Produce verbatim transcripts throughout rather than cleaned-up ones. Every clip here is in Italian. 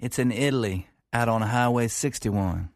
It's in Italy, out on Highway sixty-one.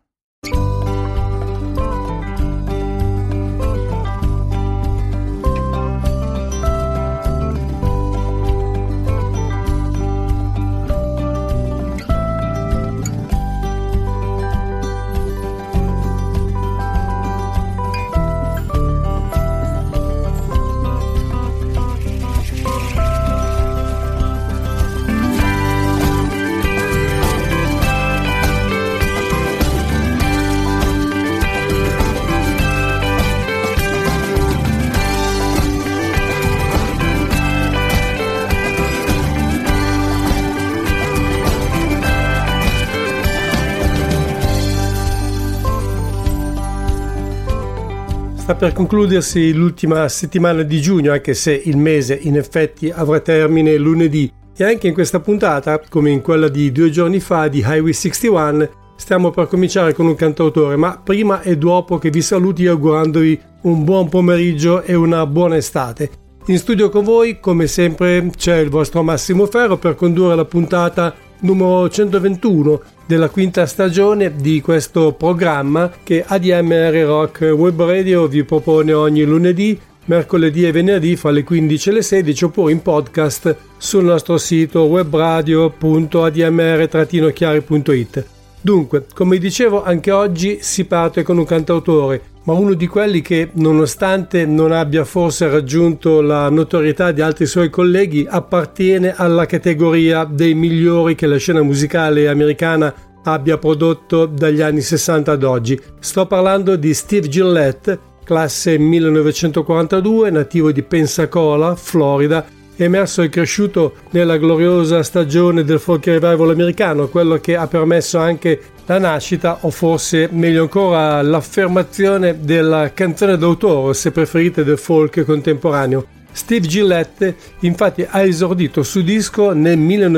Sta per concludersi l'ultima settimana di giugno, anche se il mese in effetti avrà termine lunedì, e anche in questa puntata, come in quella di due giorni fa di Highway sessantuno, stiamo per cominciare con un cantautore, ma prima e dopo che vi saluti augurandovi un buon pomeriggio e una buona estate. In studio con voi, come sempre, c'è il vostro Massimo Ferro per condurre la puntata numero centoventuno della quinta stagione di questo programma che A D M R Rock Web Radio vi propone ogni lunedì, mercoledì e venerdì fra le quindici e le sedici, oppure in podcast sul nostro sito webradio punto a d m r chiari punto i t. Dunque, come dicevo, anche oggi si parte con un cantautore, ma uno di quelli che, nonostante non abbia forse raggiunto la notorietà di altri suoi colleghi, appartiene alla categoria dei migliori che la scena musicale americana abbia prodotto dagli anni sessanta ad oggi. Sto parlando di Steve Gillette, classe millenovecentoquarantadue, nativo di Pensacola, Florida, emerso e cresciuto nella gloriosa stagione del folk revival americano, quello che ha permesso anche la nascita, o forse meglio ancora l'affermazione della canzone d'autore, se preferite del folk contemporaneo. Steve Gillette infatti ha esordito su disco nel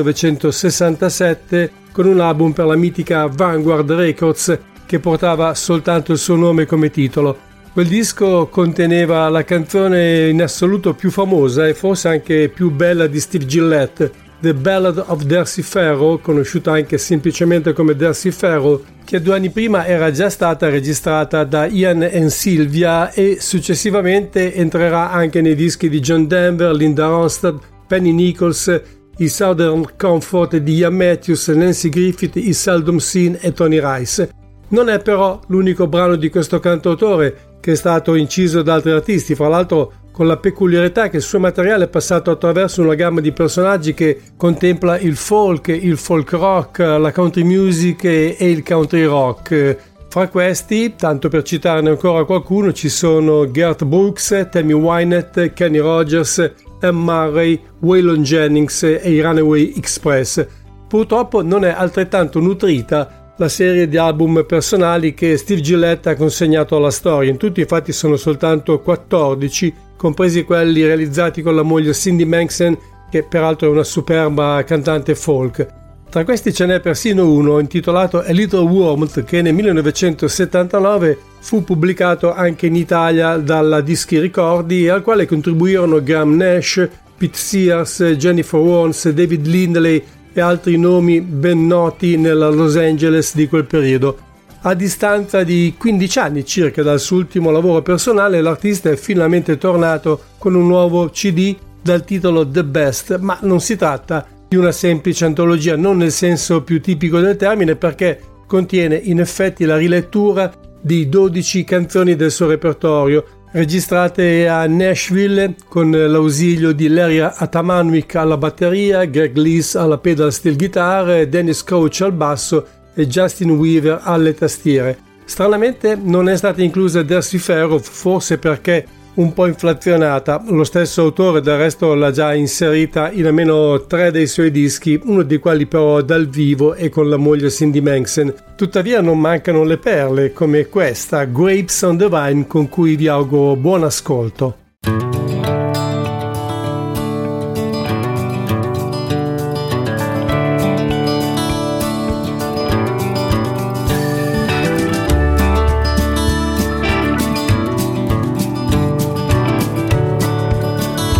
millenovecentosessantasette con un album per la mitica Vanguard Records che portava soltanto il suo nome come titolo. Quel disco conteneva la canzone in assoluto più famosa e forse anche più bella di Steve Gillette, The Ballad of Darcy Farrow, conosciuta anche semplicemente come Darcy Farrow, che due anni prima era già stata registrata da Ian and Sylvia e successivamente entrerà anche nei dischi di John Denver, Linda Ronstadt, Penny Nichols, i Southern Comfort di Ian Matthews, Nancy Griffith, i Seldom Seen e Tony Rice. Non è però l'unico brano di questo cantautore che è stato inciso da altri artisti, fra l'altro con la peculiarità che il suo materiale è passato attraverso una gamma di personaggi che contempla il folk, il folk rock, la country music e il country rock. Fra questi, tanto per citarne ancora qualcuno, ci sono Garth Brooks, Tammy Wynette, Kenny Rogers, Anne Murray, Waylon Jennings e i Runaway Express. Purtroppo non è altrettanto nutrita la serie di album personali che Steve Gillette ha consegnato alla storia. In tutti infatti sono soltanto quattordici, compresi quelli realizzati con la moglie Cindy Manxen, che peraltro è una superba cantante folk. Tra questi ce n'è persino uno intitolato A Little Warmth, che nel millenovecentosettantanove fu pubblicato anche in Italia dalla Dischi Ricordi, e al quale contribuirono Graham Nash, Pete Sears, Jennifer Warnes, David Lindley e altri nomi ben noti nella Los Angeles di quel periodo. A distanza di quindici anni circa dal suo ultimo lavoro personale, l'artista è finalmente tornato con un nuovo C D dal titolo The Best, ma non si tratta di una semplice antologia, non nel senso più tipico del termine, perché contiene in effetti la rilettura di dodici canzoni del suo repertorio, registrate a Nashville con l'ausilio di Larry Atamanwick alla batteria, Greg Lees alla pedal steel guitar, Dennis Crouch al basso e Justin Weaver alle tastiere. Stranamente non è stata inclusa Darcy Farrow, forse perché un po' inflazionata. Lo stesso autore del resto l'ha già inserita in almeno tre dei suoi dischi, uno dei quali però dal vivo e con la moglie Cindy Manxen. Tuttavia non mancano le perle come questa, Grapes on the Vine, con cui vi auguro buon ascolto.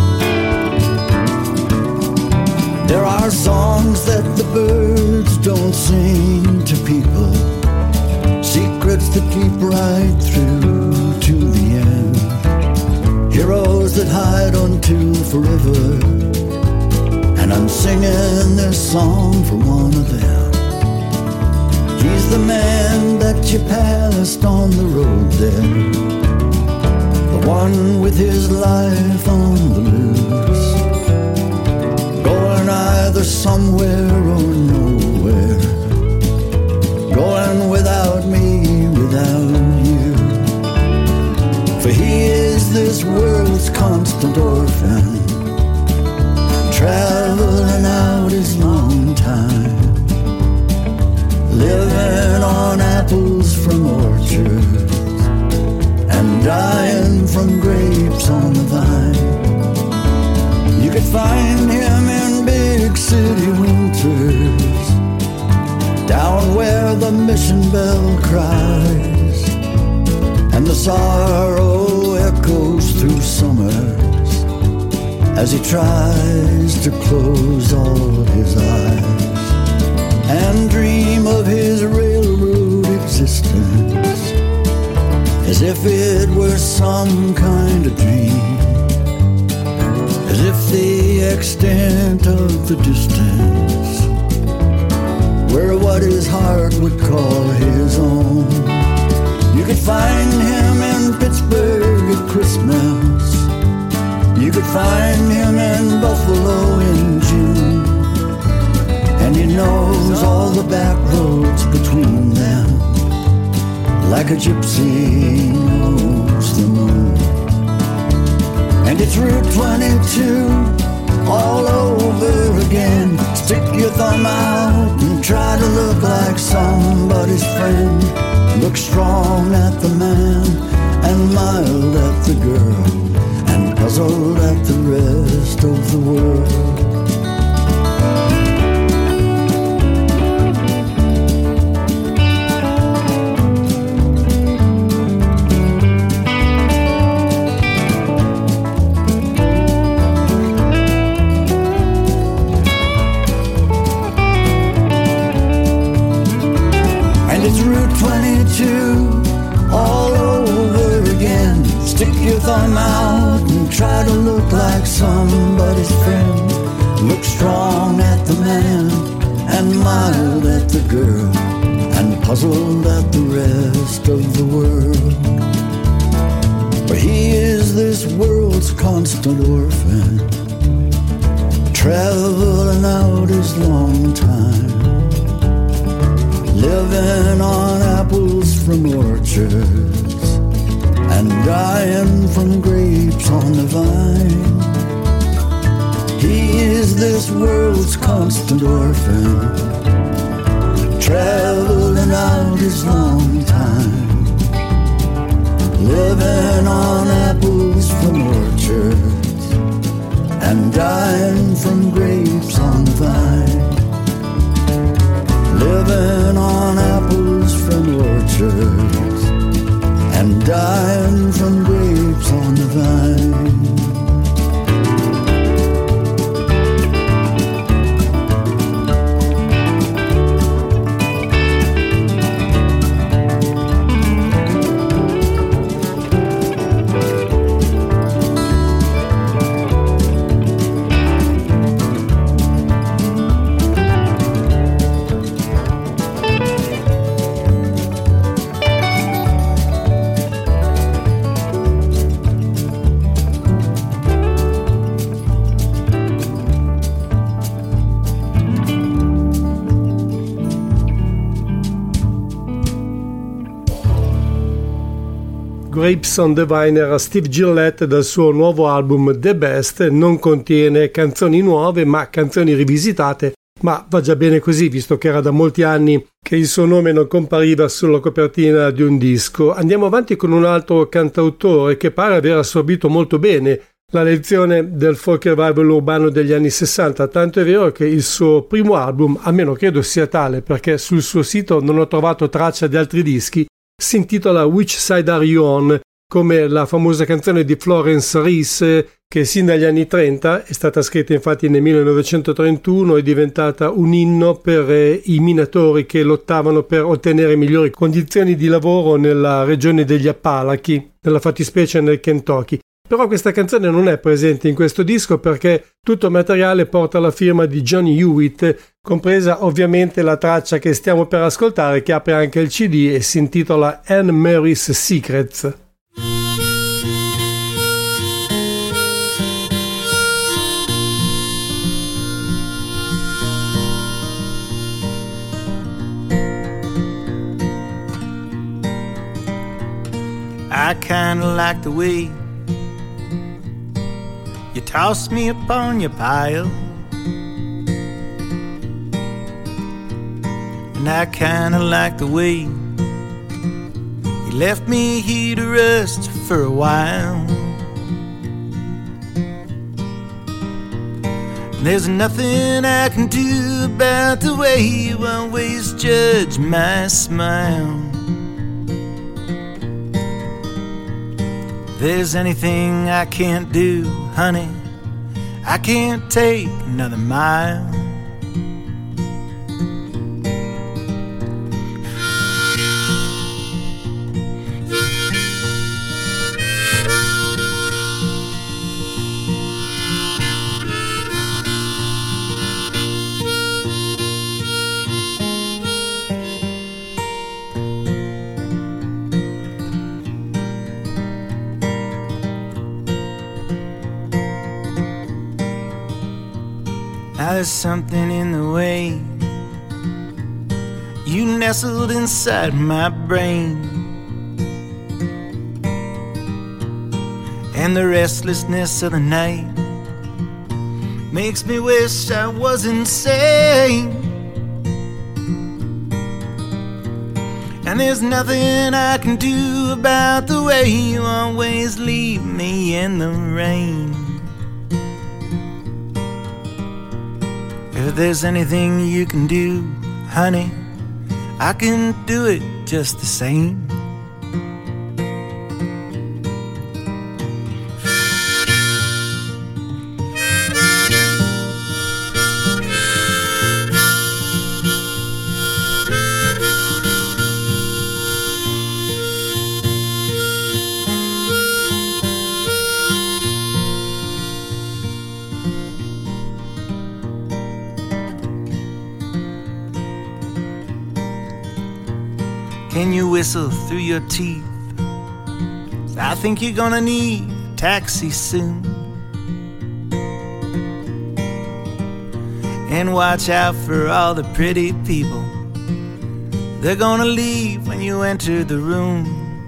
Songs that the birds don't and sing to people secrets that keep right through to the end. Heroes that hide until forever, and I'm singing this song for one of them. He's the man that you passed on the road there, the one with his life on the loose, going either somewhere or nowhere, going without me, without you. For he is this world's constant orphan, traveling out his long time, living on apples from orchards and dying from grapes on the vine. You could find him in big city winters, down where the mission bell cries and the sorrow echoes through summers, as he tries to close all his eyes and dream of his railroad existence, as if it were some kind of dream, as if the extent of the distance were what his heart would call his own. You could find him in Pittsburgh at Christmas, you could find him in Buffalo in June, and he knows all the back roads between them, like a gypsy knows the moon. And it's Route twenty-two all over again. Stick your thumb out and try to look like somebody's friend. Look strong at the man and mild at the girl, and puzzled at the rest of the world. All over again. Stick your thumb out and try to look like somebody's friend. Look strong at the man and mild at the girl, and puzzled at the rest of the world. For he is this world's constant orphan, traveling out his long time, living on apples from orchards and dying from grapes on the vine. He is this world's constant orphan, traveling out his long time, living on apples from orchards and dying from grapes on the vine. Living on apples from orchards and dying from grapes on the vine. Grapes on the Vine era Steve Gillette dal suo nuovo album The Best. Non contiene canzoni nuove ma canzoni rivisitate, ma va già bene così, visto che era da molti anni che il suo nome non compariva sulla copertina di un disco. Andiamo avanti con un altro cantautore che pare aver assorbito molto bene la lezione del folk revival urbano degli anni sessanta, tanto è vero che il suo primo album, almeno credo sia tale perché sul suo sito non ho trovato traccia di altri dischi, si intitola Which Side Are You On come la famosa canzone di Florence Reese, che sin dagli anni trenta è stata scritta infatti nel millenovecentotrentuno, è diventata un inno per eh, i minatori che lottavano per ottenere migliori condizioni di lavoro nella regione degli Appalachi, nella fattispecie nel Kentucky. Però questa canzone non è presente in questo disco perché tutto il materiale porta la firma di Johnny Hewitt, compresa ovviamente la traccia che stiamo per ascoltare, che apre anche il C D e si intitola Anne Mary's Secrets. I kinda like the way you toss me upon your pile, and I kinda like the way you left me here to rest for a while. And there's nothing I can do about the way you always judge my smile. If there's anything I can't do, honey, I can't take another mile. Now there's something in the way you nestled inside my brain, and the restlessness of the night makes me wish I was insane. And there's nothing I can do about the way you always leave me in the rain. If there's anything you can do, honey, I can do it just the same. Can you whistle through your teeth? I think you're gonna need a taxi soon. And watch out for all the pretty people, they're gonna leave when you enter the room.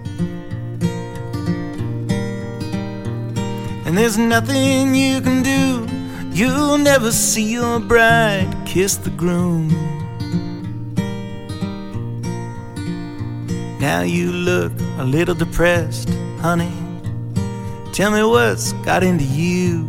And there's nothing you can do, you'll never see your bride kiss the groom. Now you look a little depressed, honey. Tell me what's got into you.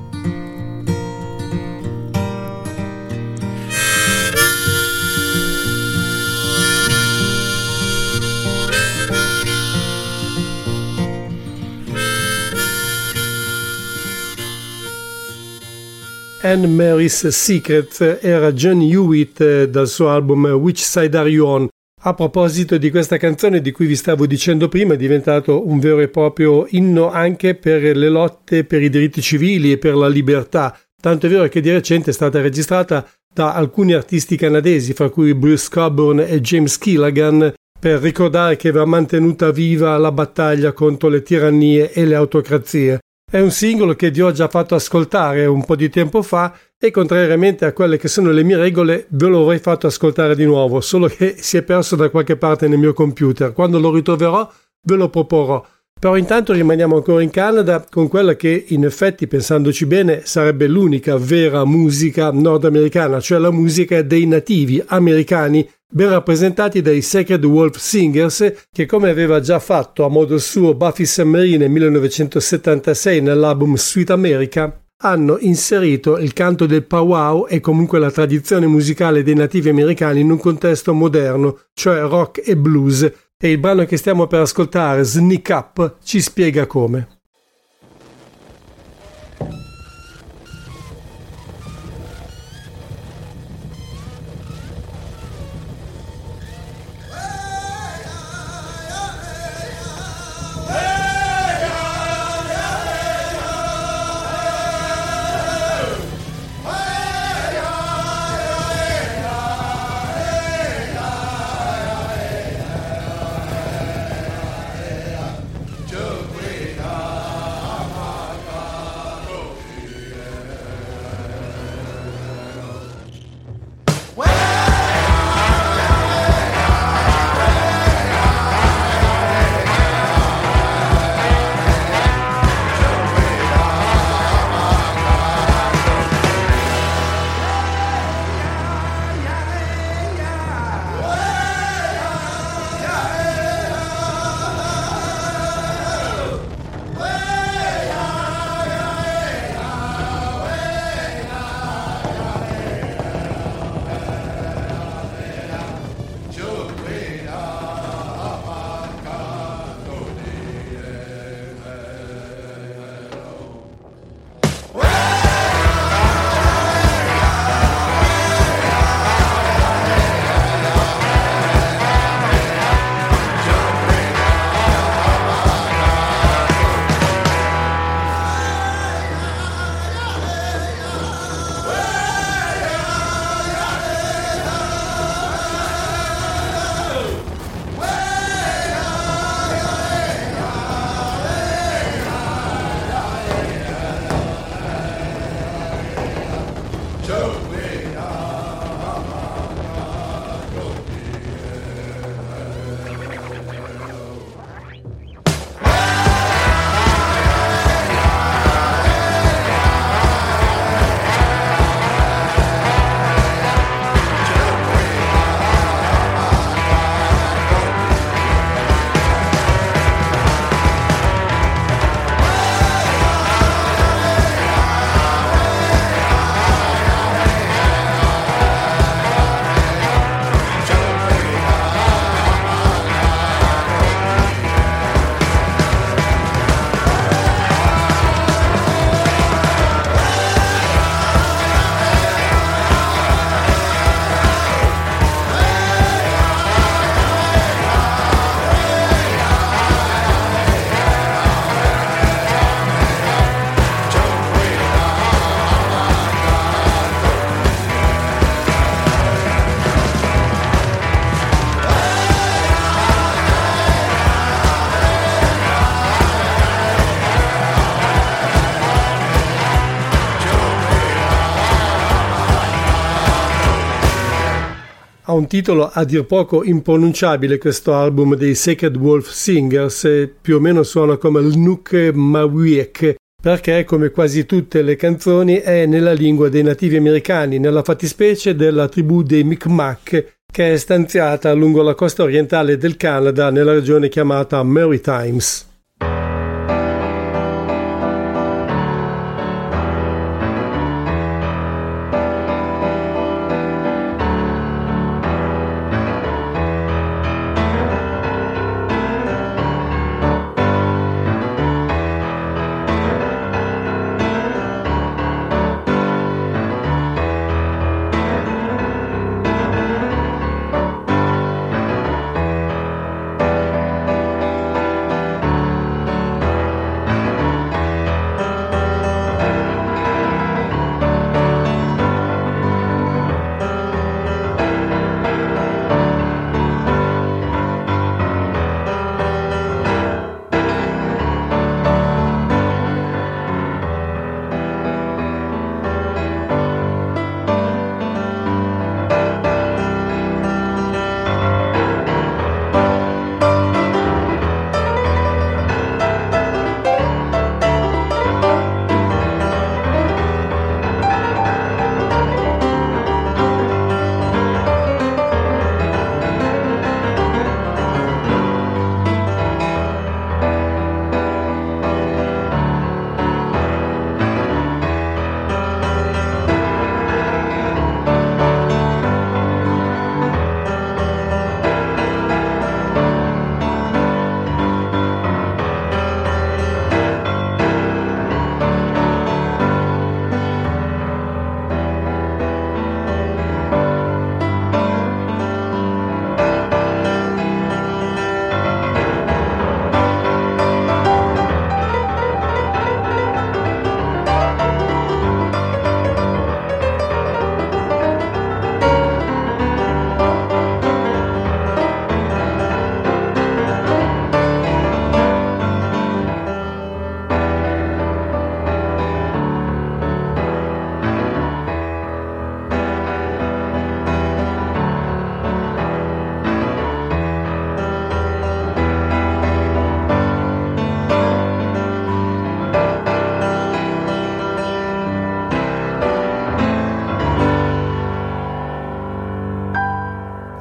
Anne Mary's Secret era Johnny Hewitt dal suo album Which Side Are You On? A proposito di questa canzone di cui vi stavo dicendo prima, è diventato un vero e proprio inno anche per le lotte per i diritti civili e per la libertà, tanto è vero che di recente è stata registrata da alcuni artisti canadesi, fra cui Bruce Cockburn e James Keelaghan, per ricordare che va mantenuta viva la battaglia contro le tirannie e le autocrazie. È un singolo che vi ho già fatto ascoltare un po' di tempo fa e, contrariamente a quelle che sono le mie regole, ve lo avrei fatto ascoltare di nuovo, solo che si è perso da qualche parte nel mio computer. Quando lo ritroverò ve lo proporrò. Però intanto rimaniamo ancora in Canada con quella che, in effetti, pensandoci bene, sarebbe l'unica vera musica nordamericana, cioè la musica dei nativi americani, ben rappresentati dai Sacred Wolf Singers, che, come aveva già fatto a modo suo Buffy Sainte-Marie nel millenovecentosettantasei nell'album Sweet America, hanno inserito il canto del powwow e comunque la tradizione musicale dei nativi americani in un contesto moderno, cioè rock e blues, e il brano che stiamo per ascoltare, Sneak Up, ci spiega come. Ha un titolo a dir poco impronunciabile questo album dei Sacred Wolf Singers e più o meno suona come l'Nuk Mawiek, perché come quasi tutte le canzoni è nella lingua dei nativi americani, nella fattispecie della tribù dei Mi'kmaq, che è stanziata lungo la costa orientale del Canada nella regione chiamata Maritimes.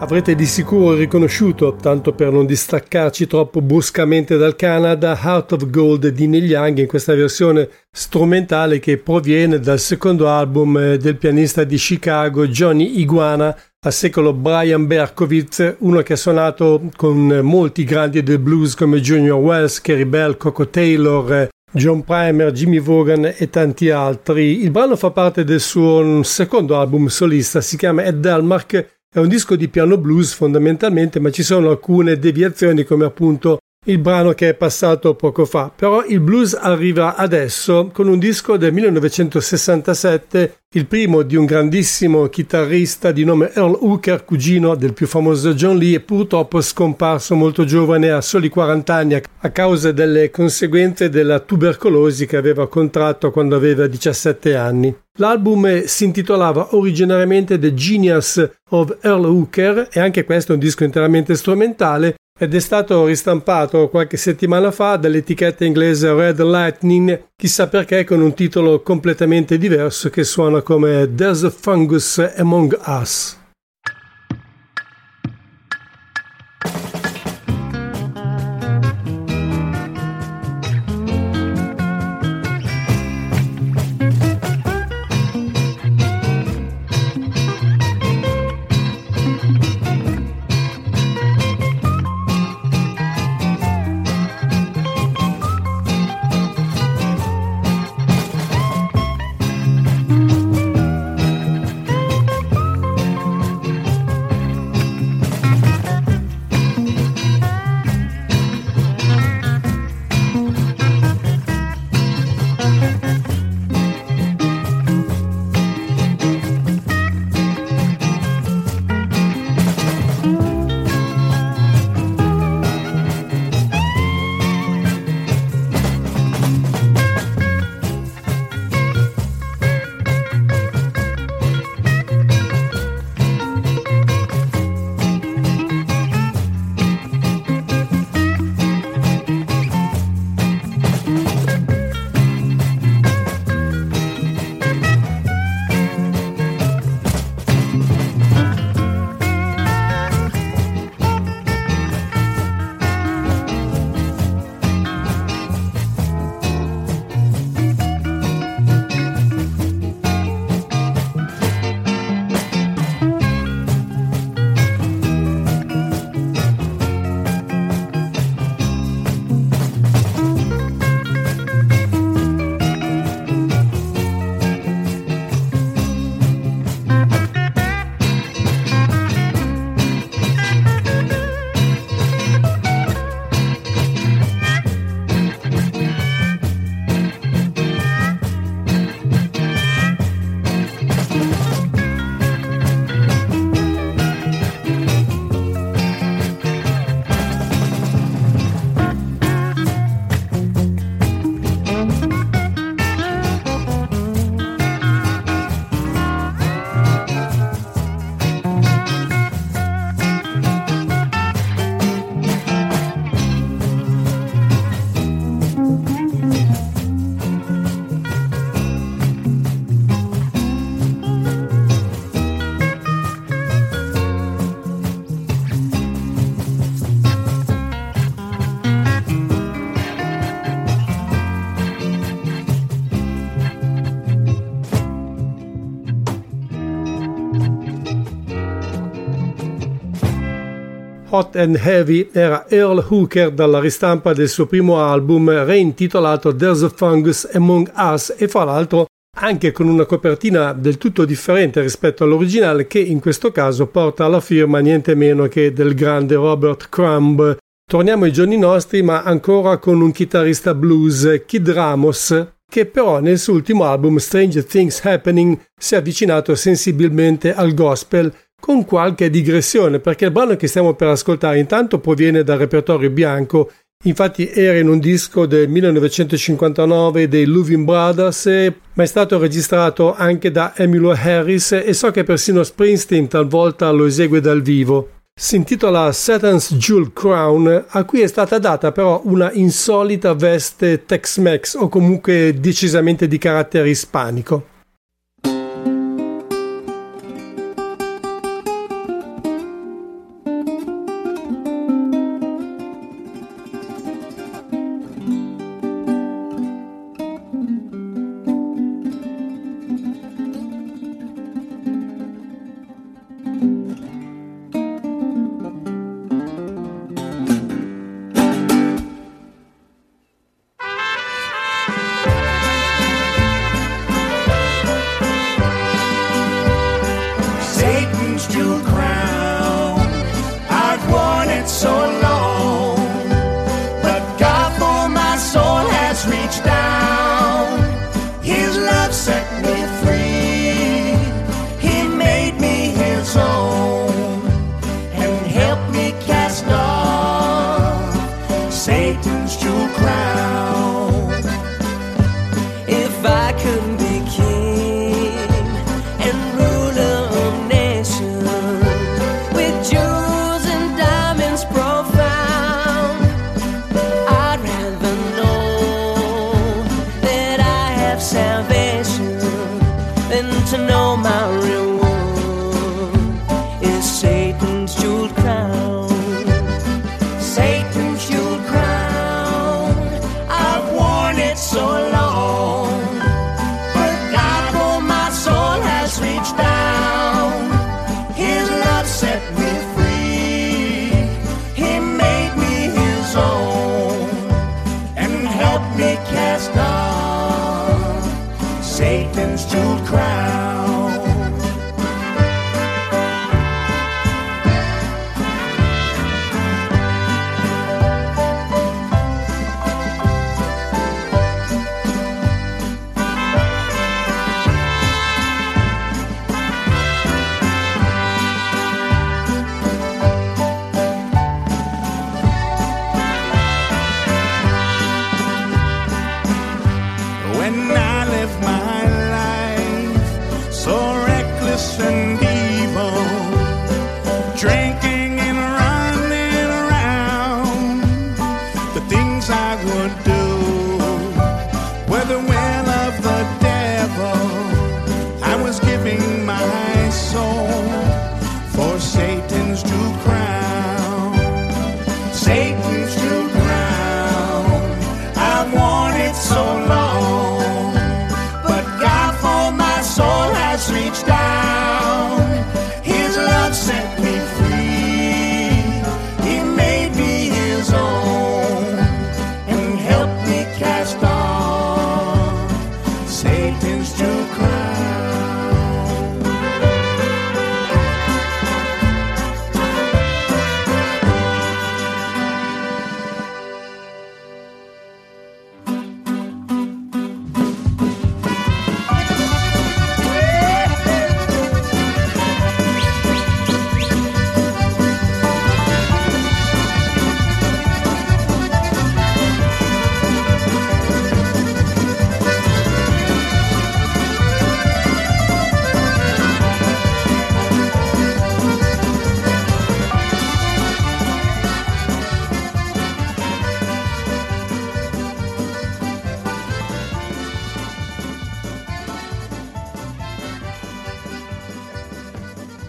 Avrete di sicuro riconosciuto, tanto per non distaccarci troppo bruscamente dal Canada, Heart of Gold di Neil Young in questa versione strumentale che proviene dal secondo album del pianista di Chicago Johnny Iguana, a secolo Brian Berkowitz, uno che ha suonato con molti grandi del blues come Junior Wells, Carey Bell, Coco Taylor, John Primer, Jimmy Vaughan e tanti altri. Il brano fa parte del suo secondo album solista, si chiama Ed Delmark. È un disco di piano blues fondamentalmente, ma ci sono alcune deviazioni come appunto il brano che è passato poco fa. Però il blues arriva adesso con un disco del millenovecentosessantasette, il primo di un grandissimo chitarrista di nome Earl Hooker, cugino del più famoso John Lee, e purtroppo scomparso molto giovane, a soli quaranta anni, a causa delle conseguenze della tubercolosi che aveva contratto quando aveva diciassette anni. L'album si intitolava originariamente The Genius of Earl Hooker e anche questo è un disco interamente strumentale ed è stato ristampato qualche settimana fa dall'etichetta inglese Red Lightning, chissà perché con un titolo completamente diverso che suona come There's a Fungus Among Us. Hot and Heavy era Earl Hooker dalla ristampa del suo primo album reintitolato There's a Fungus Among Us, e fra l'altro anche con una copertina del tutto differente rispetto all'originale, che in questo caso porta la firma niente meno che del grande Robert Crumb. Torniamo ai giorni nostri, ma ancora con un chitarrista blues, Kid Ramos, che però nel suo ultimo album Strange Things Happening si è avvicinato sensibilmente al gospel, con qualche digressione, perché il brano che stiamo per ascoltare intanto proviene dal repertorio bianco. Infatti era in un disco del millenovecentocinquantanove dei Louvin Brothers, ma è stato registrato anche da Emmylou Harris, e so che persino Springsteen talvolta lo esegue dal vivo. Si intitola Satan's Jewel Crown, a cui è stata data però una insolita veste Tex-Mex, o comunque decisamente di carattere ispanico.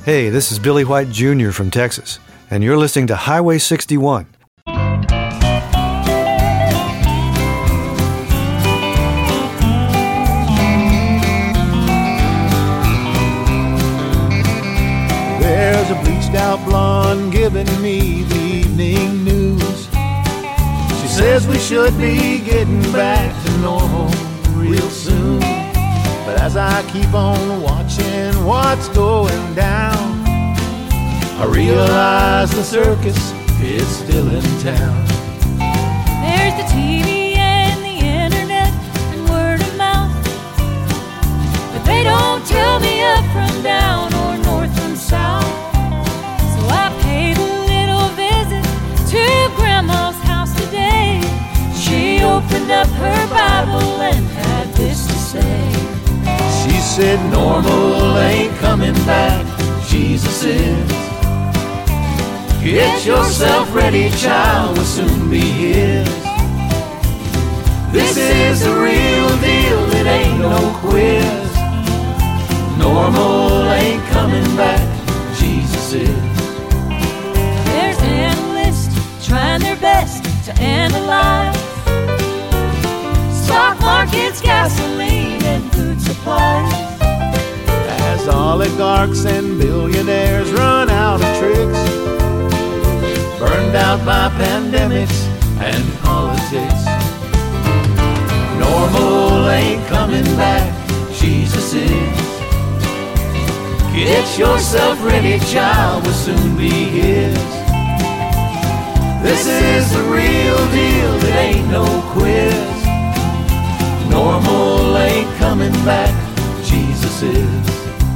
Hey, this is Billy White Junior from Texas, and you're listening to Highway sixty-one. There's a bleached out blonde giving me the evening news. She says we should be getting back to normal real soon. But as I keep on watching what's going down, I realize the circus is still in town. There's the T V and the internet and word of mouth, but they don't tell me up from down or north from south. So I paid a little visit to Grandma's house today. She opened up her Bible and had this to say. She said normal ain't coming back, Jesus is. Get yourself ready, child, will soon be his. This is the real deal, it ain't no quiz. Normal ain't coming back, Jesus is. There's analysts trying their best to analyze stock markets, gasoline, and food supplies. As oligarchs and billionaires run out of tricks, burned out by pandemics and politics. Normal ain't coming back, Jesus is. Get yourself ready, child, will soon be his. This is the real deal, it ain't no quiz. Normal ain't coming back, Jesus is.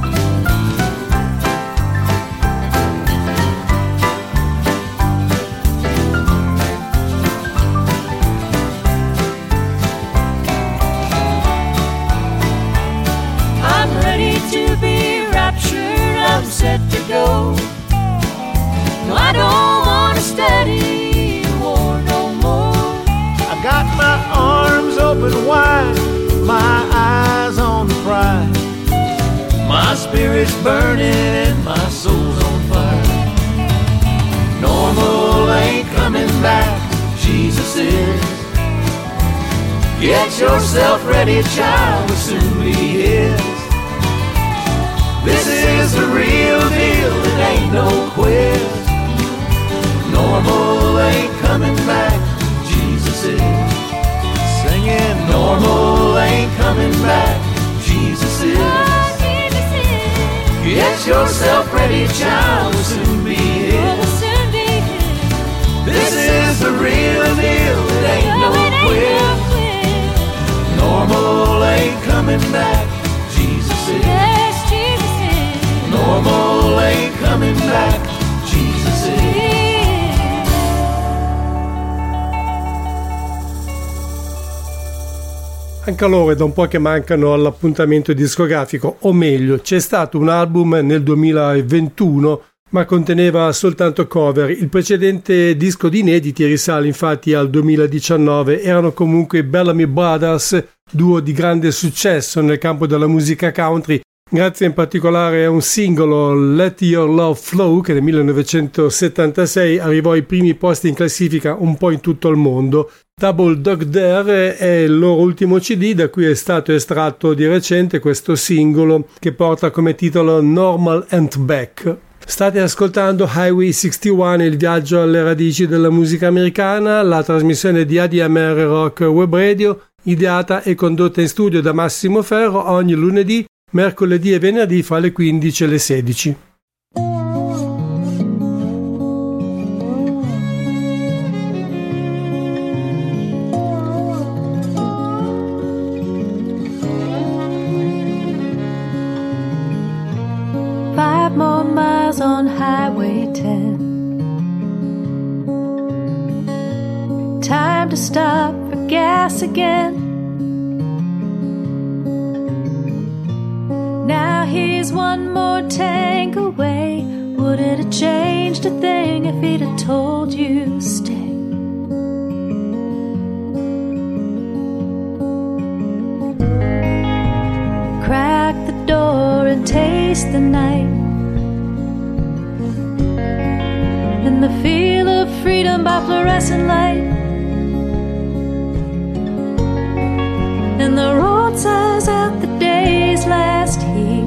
I'm set to go. No, I don't want to study war no more. I got my arms open wide, my eyes on the prize. My spirit's burning and my soul's on fire. Normal ain't coming back, Jesus is. Get yourself ready, child, will soon be his. This is the real deal, it ain't no quiz. Normal ain't coming back, Jesus is. Singing, normal ain't coming back, Jesus is. Get yourself ready, child, will soon be here. This is the real deal, it ain't no quiz. Normal ain't coming back, Jesus is. Normal ain't coming back, Jesus is. Anche loro è da un po' che mancano all'appuntamento discografico, o meglio, c'è stato un album nel duemilaventuno, ma conteneva soltanto cover. Il precedente disco di inediti risale infatti al duemiladiciannove. Erano comunque i Bellamy Brothers, duo di grande successo nel campo della musica country, grazie in particolare a un singolo, Let Your Love Flow, che nel millenovecentosettantasei arrivò ai primi posti in classifica un po' in tutto il mondo. Double Dog Dare è il loro ultimo C D, da cui è stato estratto di recente questo singolo che porta come titolo Normal and Back. State ascoltando Highway sessantuno, il viaggio alle radici della musica americana, la trasmissione di A D M R Rock Web Radio, ideata e condotta in studio da Massimo Ferro ogni lunedì, mercoledì e venerdì fra le quindici e le sedici. Five more miles on Highway ten. Time to stop for gas again. Now he's one more tank away. Would it have changed a thing if he'd have told you stay? Crack the door and taste the night. the feel of freedom by fluorescent light, and the road sighs out the day's last heat,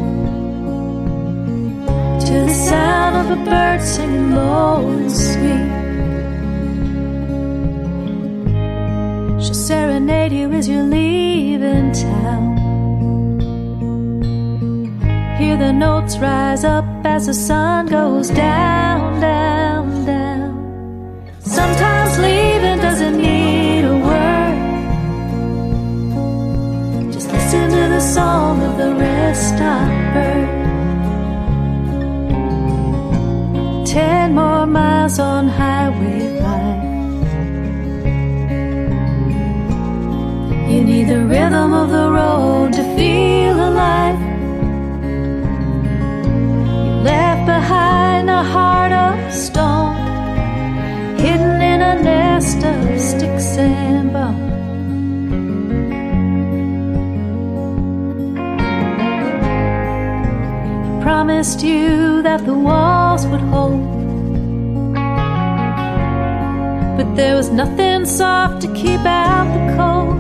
to the sound of a bird singing low and sweet. She'll serenade you as you're leaving town. Hear the notes rise up as the sun goes down, down, down. Sometimes leaving doesn't need a word. Just listen to the song of the rest-stop bird. Ten more miles on Highway five. You need the rhythm of the road to feel alive. You left behind a heart of stone, hidden in a nest of sticks and bones. He promised you that the walls would hold, but there was nothing soft to keep out the cold.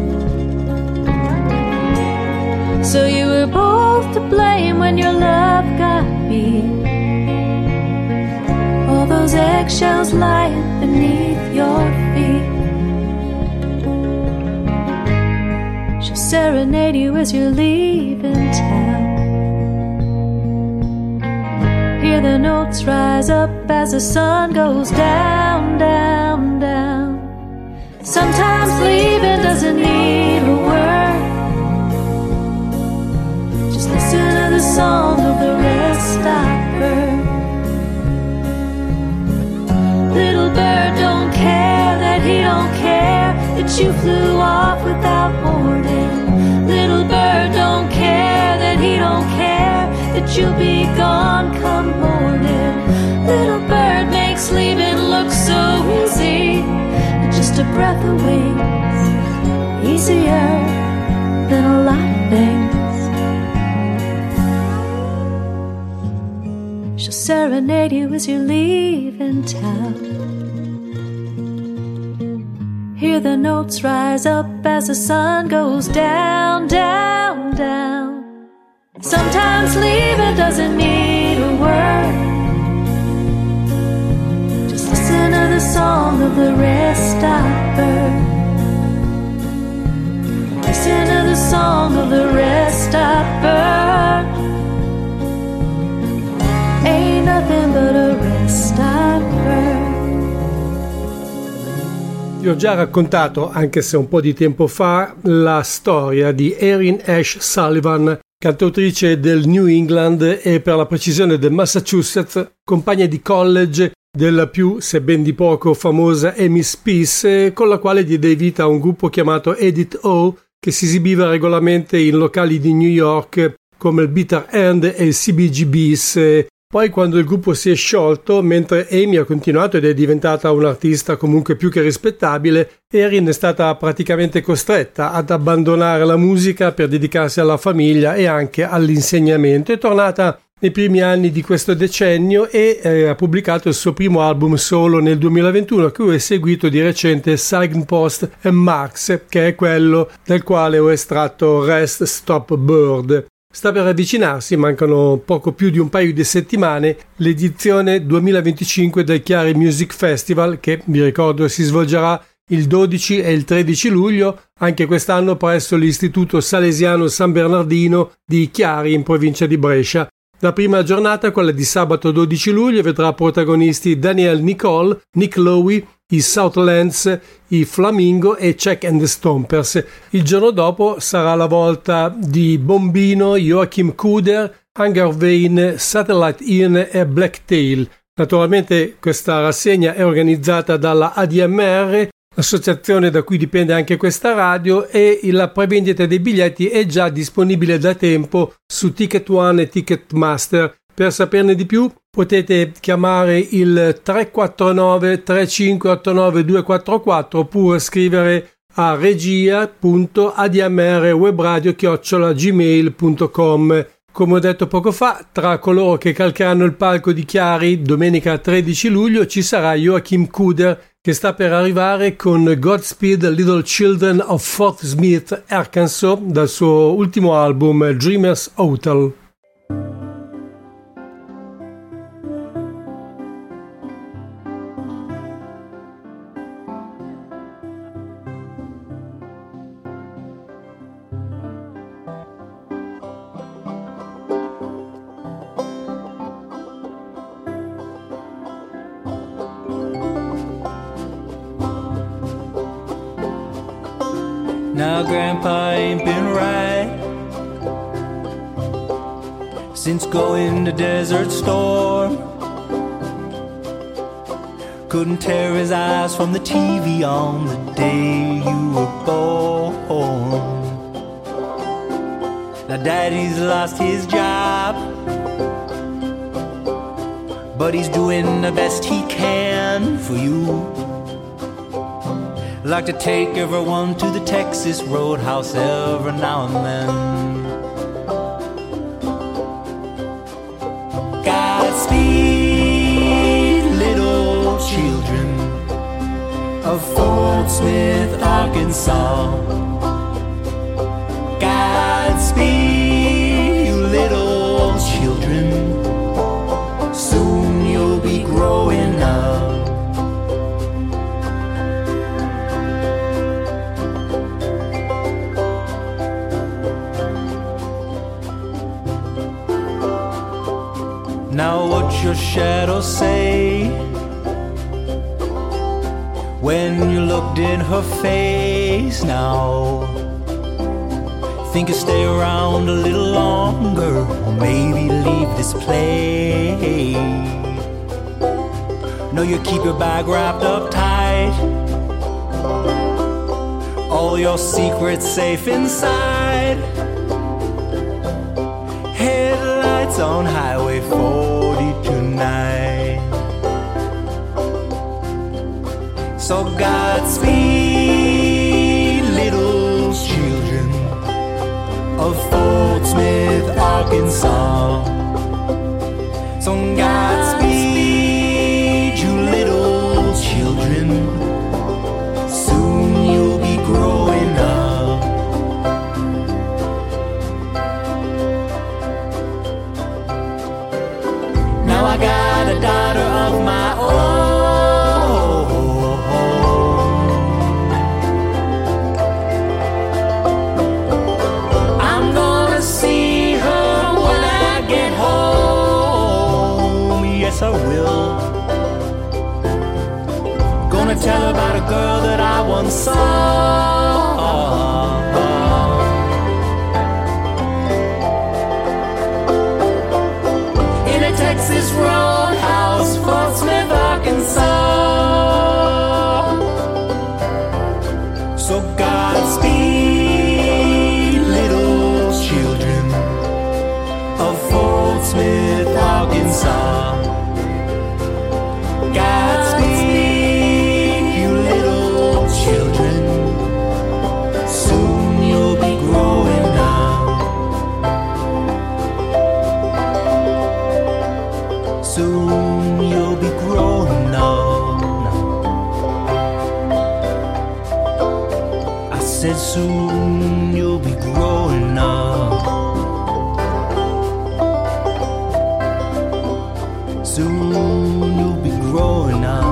So you were both to blame when your love got beat. All those eggshells lying beneath your feet. She'll serenade you as you're leaving town. Hear the notes rise up as the sun goes down, down, down. Sometimes leaving doesn't need a word. Just listen to the song of the rest-stop bird. Little bird don't care that he don't care that you flew off without warning. Little bird don't care that he don't care that you'll be gone come morning. Little bird makes leaving look so easy, just a breath away, easier than a lot of things. She'll serenade you as you're leaving town. Hear the notes rise up as the sun goes down, down, down. Sometimes leaving doesn't need a word. Just listen to the song of the rest-stop bird. Listen to the song of the rest-stop bird. Ain't nothing but a rest-stop bird. Vi ho già raccontato, anche se un po' di tempo fa, la storia di Erin Ash Sullivan, cantautrice del New England e per la precisione del Massachusetts, compagna di college della più, se ben di poco, famosa Amy Speace, con la quale diede vita a un gruppo chiamato Edith O, che si esibiva regolarmente in locali di New York come il Bitter End e il C B G B's. Poi, quando il gruppo si è sciolto, mentre Amy ha continuato ed è diventata un'artista comunque più che rispettabile, Erin è stata praticamente costretta ad abbandonare la musica per dedicarsi alla famiglia e anche all'insegnamento. È tornata nei primi anni di questo decennio e eh, ha pubblicato il suo primo album solo nel duemilaventuno, a cui è seguito di recente Signpost and Marks, che è quello dal quale ho estratto Rest Stop Bird. Sta per avvicinarsi, mancano poco più di un paio di settimane, l'edizione duemilaventicinque del Chiari Music Festival, che vi ricordo si svolgerà il dodici e il tredici luglio, anche quest'anno presso l'Istituto Salesiano San Bernardino di Chiari in provincia di Brescia. La prima giornata, quella di sabato dodici luglio, vedrà protagonisti Daniel Nicole, Nick Lowe, i Southlands, i Flamingo e Check and the Stompers. Il giorno dopo sarà la volta di Bombino, Joachim Kuder, Hunger Vein, Satellite Inn e Blacktail. Naturalmente questa rassegna è organizzata dalla A D M R, l'associazione da cui dipende anche questa radio, e la prevendita dei biglietti è già disponibile da tempo su Ticket One e Ticketmaster. Per saperne di più potete chiamare il tre quattro nove tre cinque otto nove due quattro quattro oppure scrivere a regia punto a d m r webradio chiocciola gmail punto com. Come ho detto poco fa, tra coloro che calcheranno il palco di Chiari domenica tredici luglio ci sarà Joachim Kuder, che sta per arrivare con Godspeed Little Children of Fort Smith, Arkansas, dal suo ultimo album Dreamers Hotel. Now Grandpa ain't been right since going to Desert Storm. Couldn't tear his eyes from the T V on the day you were born. Now Daddy's lost his job, but he's doing the best he can for you. Like to take everyone to the Texas Roadhouse every now and then. Godspeed, little children of Fort Smith, Arkansas. Godspeed, you little children. Soon you'll be growing up. Now what's your shadow say when you looked in her face now? Think you stay around a little longer, or maybe leave this place. No, you keep your bag wrapped up tight, all your secrets safe inside. Headlights on Highway forty tonight. So Godspeed, little children of Fort Smith, Arkansas. So Godspeed, you little children. Soon you'll be growing up. Now I got a daughter of my own. I'm gonna see her when I get home. Yes, I will. Gonna tell her about a girl that I once saw. Texas Roadhouse, Fort Smith, Arkansas. So Godspeed, little children of Fort Smith, Arkansas. Godspeed, you little children. Soon you'll be growing up. Soon you'll be growing up. I said soon you'll be growing up. Soon you'll be growing up.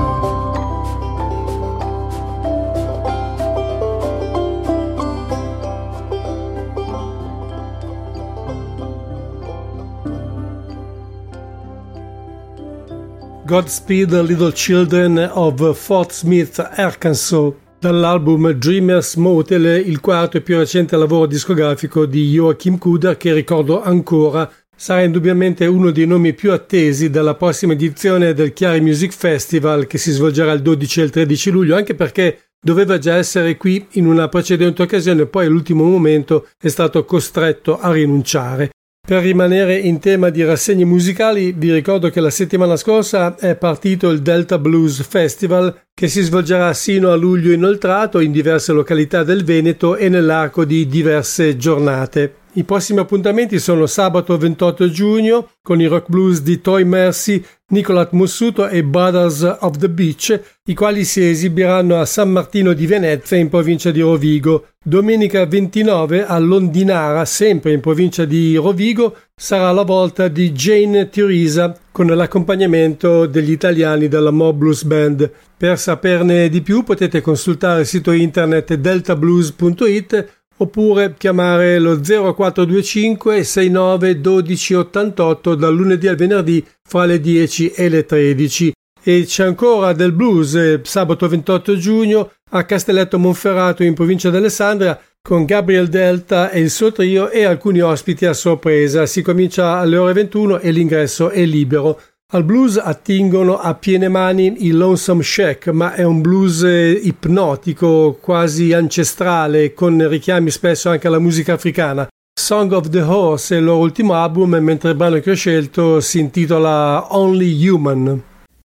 Godspeed Little Children of Fort Smith, Arkansas, dall'album Dreamers Motel, il quarto e più recente lavoro discografico di Joachim Kuder, che ricordo ancora sarà indubbiamente uno dei nomi più attesi dalla prossima edizione del Chiari Music Festival, che si svolgerà il dodici e il tredici luglio, anche perché doveva già essere qui in una precedente occasione, poi all'ultimo momento è stato costretto a rinunciare. Per rimanere in tema di rassegne musicali, vi ricordo che la settimana scorsa è partito il Delta Blues Festival, che si svolgerà sino a luglio inoltrato in diverse località del Veneto e nell'arco di diverse giornate. I prossimi appuntamenti sono sabato ventotto giugno con i rock blues di Toy Mercy, Nicolas Mussuto e Brothers of the Beach, i quali si esibiranno a San Martino di Venezia in provincia di Rovigo. Domenica ventinove a Londinara, sempre in provincia di Rovigo, sarà la volta di Jane Teresa con l'accompagnamento degli italiani della Mo Blues Band. Per saperne di più potete consultare il sito internet delta blues punto it oppure chiamare lo zero quattro due cinque sei nove uno due ottantotto dal lunedì al venerdì fra le dieci e le tredici. E c'è ancora del blues eh, sabato ventotto giugno a Castelletto Monferrato in provincia di Alessandria con Gabriel Delta e il suo trio e alcuni ospiti a sorpresa. Si comincia alle ore ventuno e l'ingresso è libero. Al blues attingono a piene mani i Lonesome Shack, ma è un blues ipnotico, quasi ancestrale, con richiami spesso anche alla musica africana. Song of the Horse è il loro ultimo album, mentre il brano che ho scelto si intitola Only Human.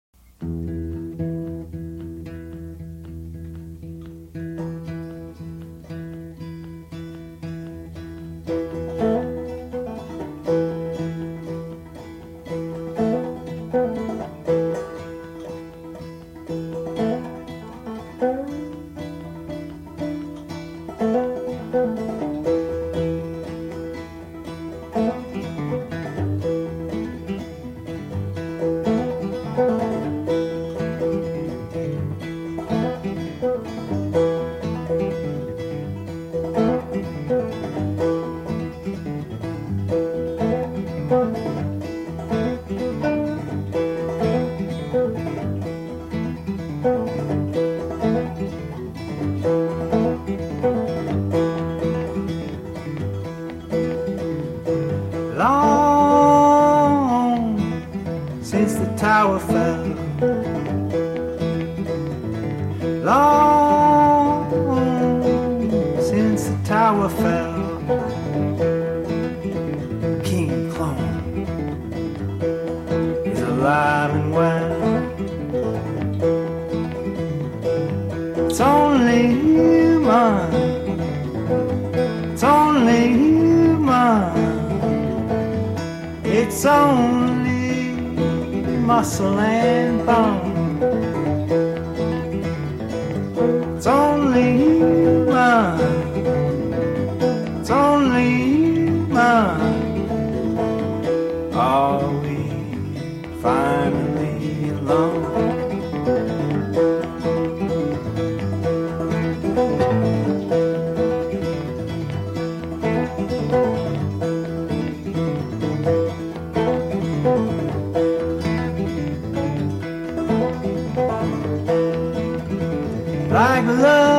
Like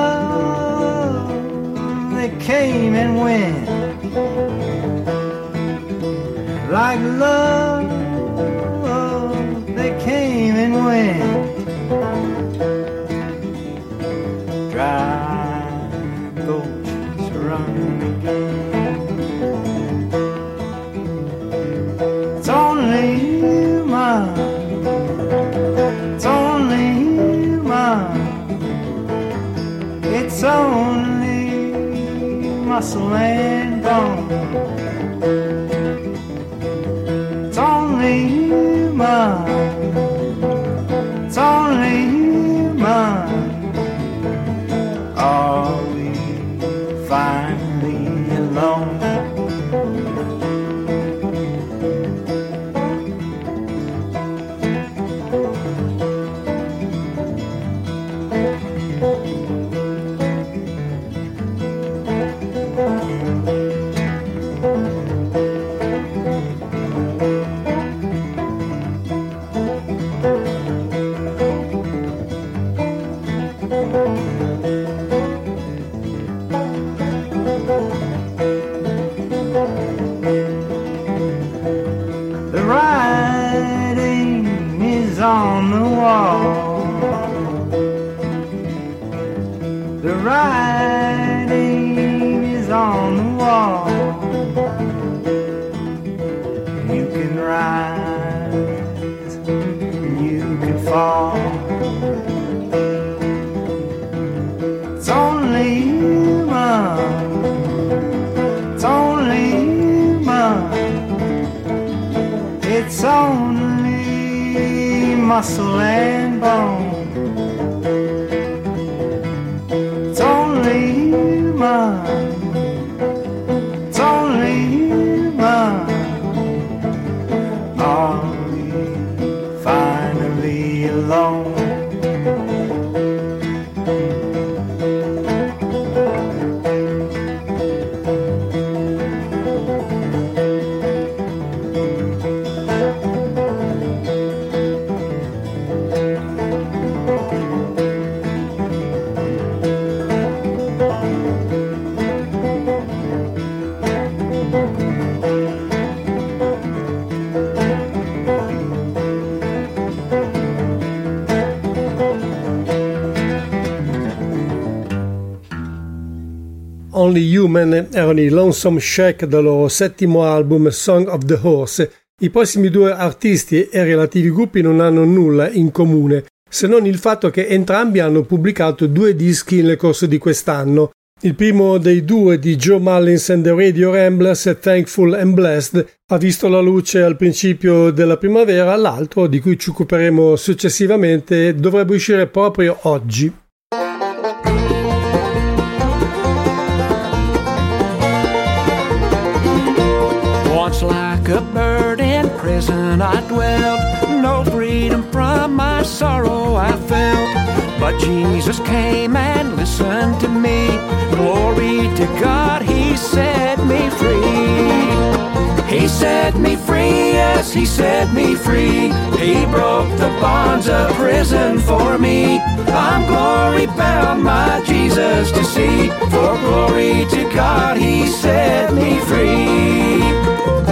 love, they came and went. Like love, they came and went. Dry gulches run again. It's only human. It's only human. It's only muscle and bone. It's only human. It's only human. Are we finally alone? muscle and bone. It's only mine, it's only mine. Are we finally alone? Only Human erano i Lonesome Shack del loro settimo album Song of the Horse. I prossimi due artisti e relativi gruppi non hanno nulla in comune, se non il fatto che entrambi hanno pubblicato due dischi nel corso di quest'anno. Il primo dei due, di Joe Mullins and the Radio Ramblers, Thankful and Blessed, ha visto la luce al principio della primavera, l'altro, di cui ci occuperemo successivamente, dovrebbe uscire proprio oggi. Once like a bird in prison I dwelled, no freedom from my sorrow I felt. But Jesus came and listened to me. Glory to God, He set me free. He set me free, yes, He set me free. He broke the bonds of prison for me. I'm glory bound, my Jesus to see. For glory to God, He set me free.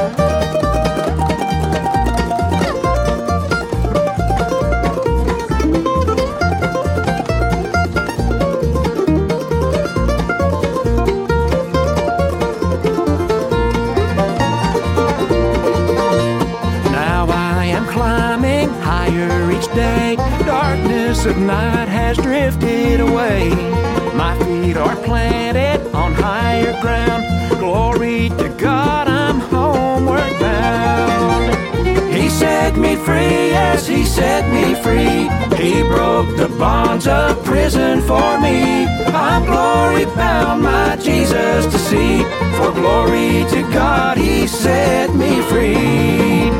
Darkness of night has drifted away. My feet are planted on higher ground. Glory to God, I'm homeward bound. He set me free, yes, He set me free. He broke the bonds of prison for me. I'm glory bound, my Jesus to see. For glory to God, He set me free.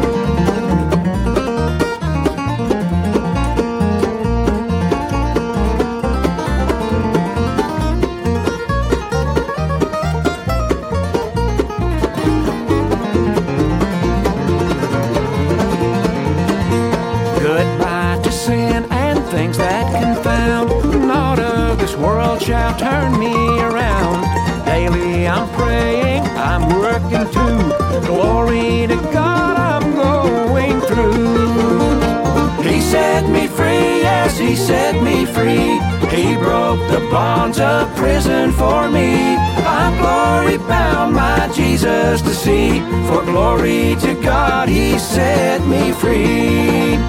Shall turn me around. Daily I'm praying, I'm working too. Glory to God, I'm going through. He set me free, yes, He set me free. He broke the bonds of prison for me. I'm glory bound, my Jesus to see. For glory to God, He set me free.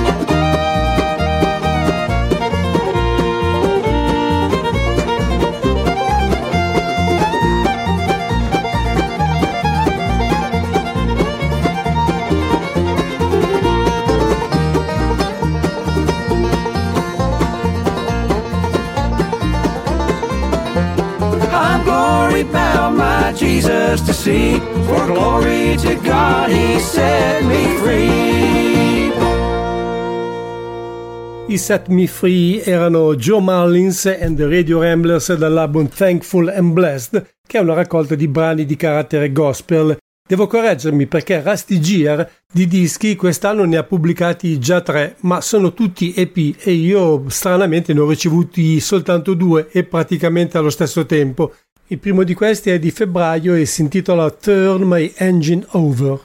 Bound my Jesus to see. For glory to God, He set me free. I Set Me Free erano Joe Mullins and the Radio Ramblers dall'album Thankful and Blessed, che è una raccolta di brani di carattere gospel. Devo correggermi perché Rusty Gear di dischi quest'anno ne ha pubblicati già tre, ma sono tutti E P e io stranamente ne ho ricevuti soltanto due e praticamente allo stesso tempo. Il primo di questi è di febbraio e si intitola Turn My Engine Over.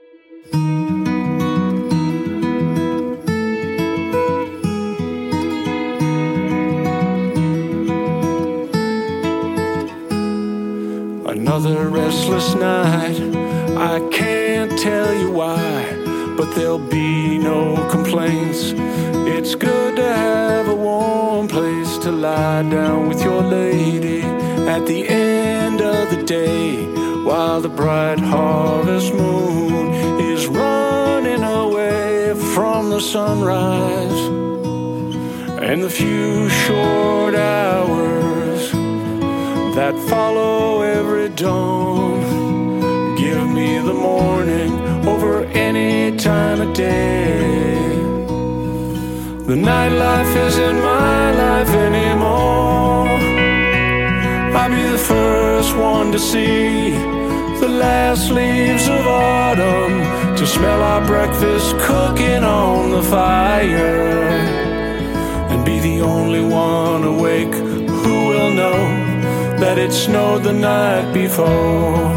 Another restless night, I can't tell you why, but there'll be no complaints. It's good to have a warm place to lie down with your lady at the end of the day, while the bright harvest moon is running away from from the sunrise and the few short hours that follow every dawn. Give me the morning over any time of day. The nightlife isn't my life anymore. I'll be the first one to see the last leaves of autumn, to smell our breakfast cooking on the fire, and be the only one awake who will know that it snowed the night before.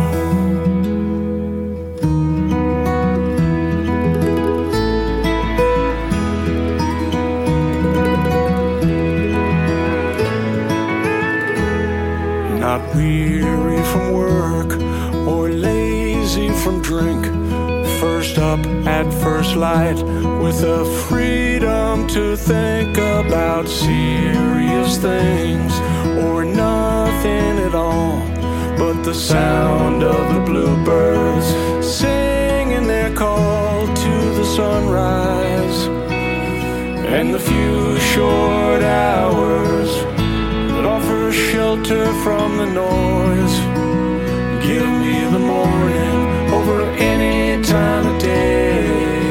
Not weary from work or lazy from drink, first up at first light with the freedom to think about serious things or nothing at all, but the sound of the bluebirds singing their call to the sunrise, and the few short hours that offer shelter from the noise. Give me the morning over any time of day.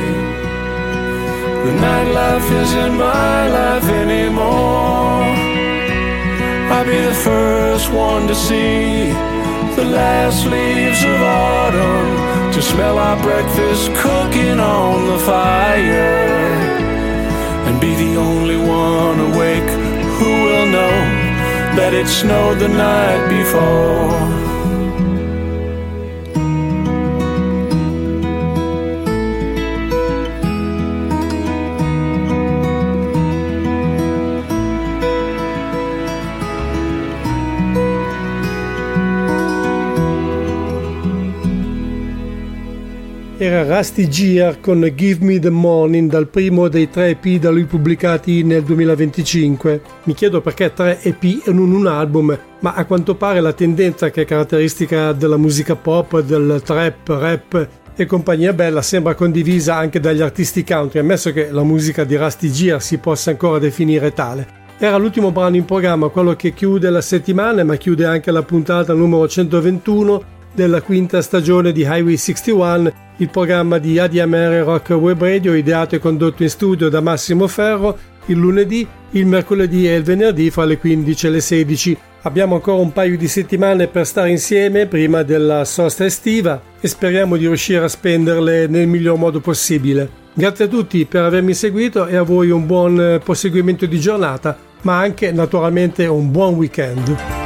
The nightlife isn't my life anymore. I'll be the first one to see the last leaves of autumn, to smell our breakfast cooking on the fire, and be the only one awake who will know that it snowed the night before. Era Rusty Gear con Give Me the Morning, dal primo dei tre E P da lui pubblicati nel duemilaventicinque. Mi chiedo perché tre E P e non un album, ma a quanto pare la tendenza che è caratteristica della musica pop, del trap, rap e compagnia bella sembra condivisa anche dagli artisti country, ammesso che la musica di Rusty Gear si possa ancora definire tale. Era l'ultimo brano in programma, quello che chiude la settimana, ma chiude anche la puntata numero centoventuno della quinta stagione di Highway sessantuno, il programma di A D M R Rock Web Radio, ideato e condotto in studio da Massimo Ferro il lunedì, il mercoledì e il venerdì fra le quindici e le sedici. Abbiamo ancora un paio di settimane per stare insieme prima della sosta estiva e speriamo di riuscire a spenderle nel miglior modo possibile. Grazie a tutti per avermi seguito e a voi un buon proseguimento di giornata, ma anche naturalmente un buon weekend.